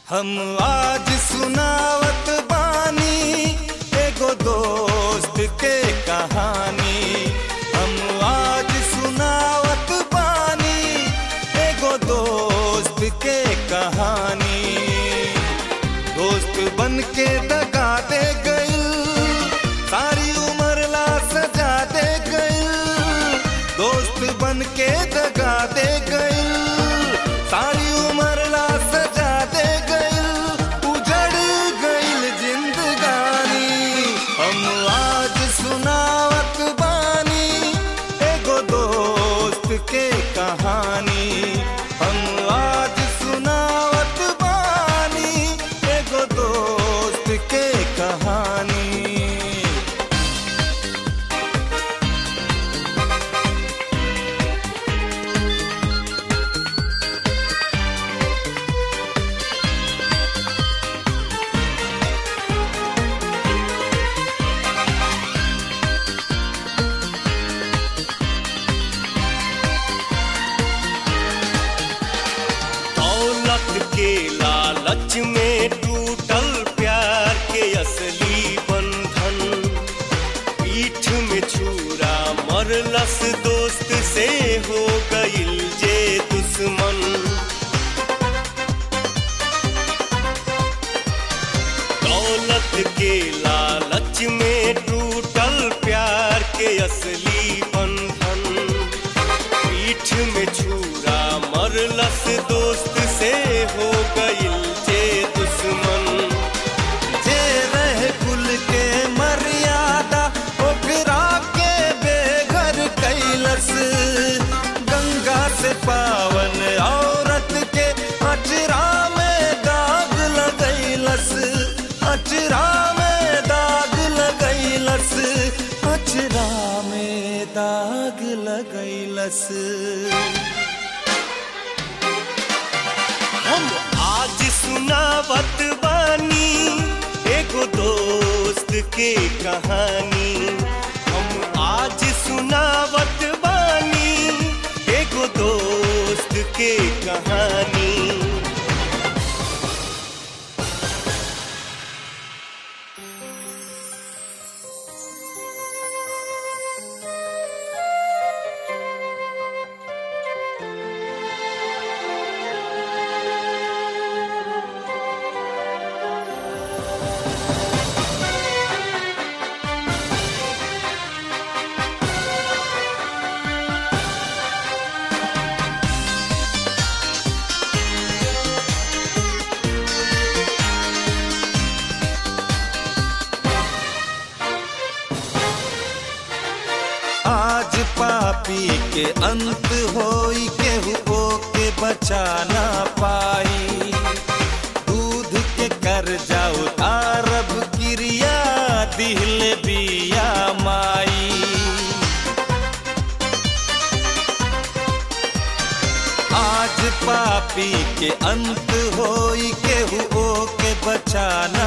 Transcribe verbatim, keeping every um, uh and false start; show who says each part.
Speaker 1: हम आज सुनावत बानी एगो दोस्त के कहानी। हम आज सुनावत बानी एगो दोस्त के कहानी। दोस्त बन के दगा दे गइल, सारी उम्र ला सजा दे गइल। दोस्त बन के दगा दे गइल, सारी उम्र ला सजा दे गइल। उजड़ गइल जिंदगानी। हम आज सुनावत बानी एगो दोस्त के कहानी। हम आज सुनावत बानी एगो दोस्त के कहानी।
Speaker 2: के लालच में टूटल प्यार के असली बंधन। पीठ में छुरा मरलस दोस्त से हो गइल जे दुश्मन। दौलत के लालच में टूटल प्यार के असली बंधन। पीठ में छुरा मरलस दोस्त से हो गइल जे दुश्मन।
Speaker 1: जे रह कुल के मर्यादा ओकरा के बेघर कैलस। गंगा से पावन औरत के अचरा में दाग लगैलस। अचरा में दाग लगैलस। अचरा में दाग लगैलस।
Speaker 2: हम आज सुनावत बानी एगो दोस्त के कहानी। हम आज सुनावत बानी एगो दोस्त के कहानी।
Speaker 1: आज पापी के अंत होई, केहू के बचा ना पाई। दूध के कर्जा उतारब क्रिया दिहले बिया माई। आज पापी के अंत होई, केहू के बचा